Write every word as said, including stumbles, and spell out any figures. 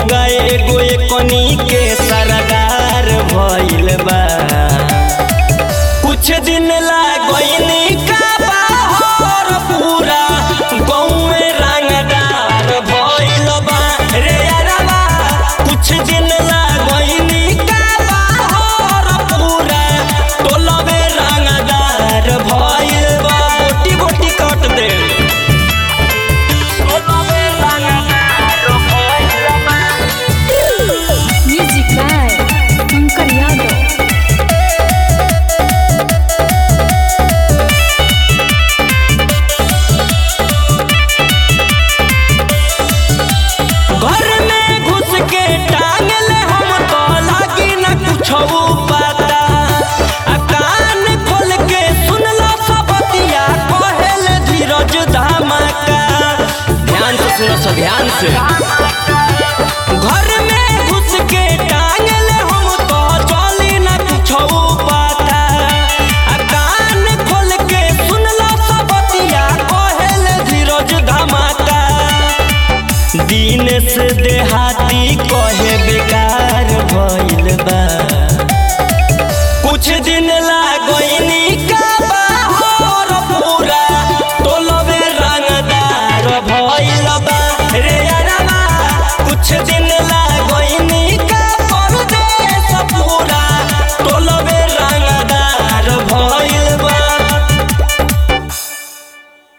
दरोगा एगो एकनी के सरदार भइल बा। कुछ दिन लागोइनी का बाहर पूरा गौवे रंगदार भइल बा रे यारबा। कुछ दिन लागोइनी का बाहर पूरा टोलवे रंगदार भइल बा। बोटी बोटी काट दे टोलवे रंगदार भइल बा। Music by Pankaj Yadav. घर में घुस के टांगले हम तो लागी न कुछ पता। आ कान खोल के सुनला सबतिया कहेल धीरज धमाका। ध्यान से सुनो, सब ध्यान से।